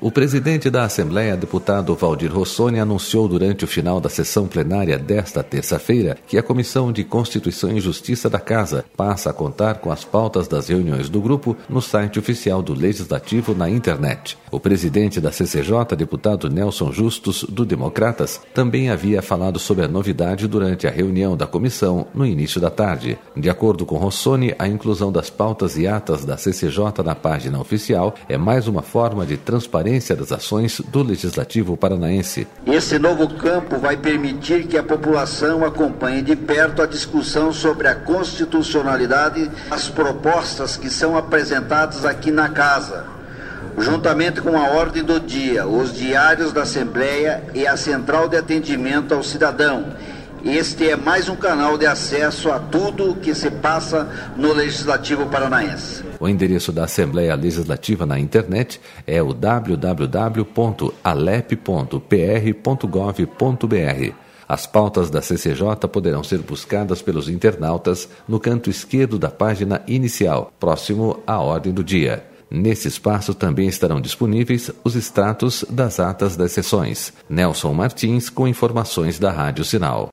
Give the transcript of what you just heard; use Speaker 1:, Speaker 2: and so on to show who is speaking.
Speaker 1: O presidente da Assembleia, deputado Valdir Rossoni, anunciou durante o final da sessão plenária desta terça-feira que a Comissão de Constituição e Justiça da Casa passa a contar com as pautas das reuniões do grupo no site oficial do Legislativo na internet. O presidente da CCJ, deputado Nelson Justus, do Democratas, também havia falado sobre a novidade durante a reunião da comissão no início da tarde. De acordo com Rossoni, a inclusão das pautas e atas da CCJ na página oficial é mais uma forma de transparência das ações do Legislativo paranaense.
Speaker 2: Esse novo campo vai permitir que a população acompanhe de perto a discussão sobre a constitucionalidade das propostas que são apresentadas aqui na Casa, juntamente com a ordem do dia, os diários da Assembleia e a Central de Atendimento ao Cidadão. Este é mais um canal de acesso a tudo o que se passa no Legislativo paranaense.
Speaker 1: O endereço da Assembleia Legislativa na internet é o www.alep.pr.gov.br. As pautas da CCJ poderão ser buscadas pelos internautas no canto esquerdo da página inicial, próximo à ordem do dia. Nesse espaço também estarão disponíveis os extratos das atas das sessões. Nelson Martins com informações da Rádio Sinal.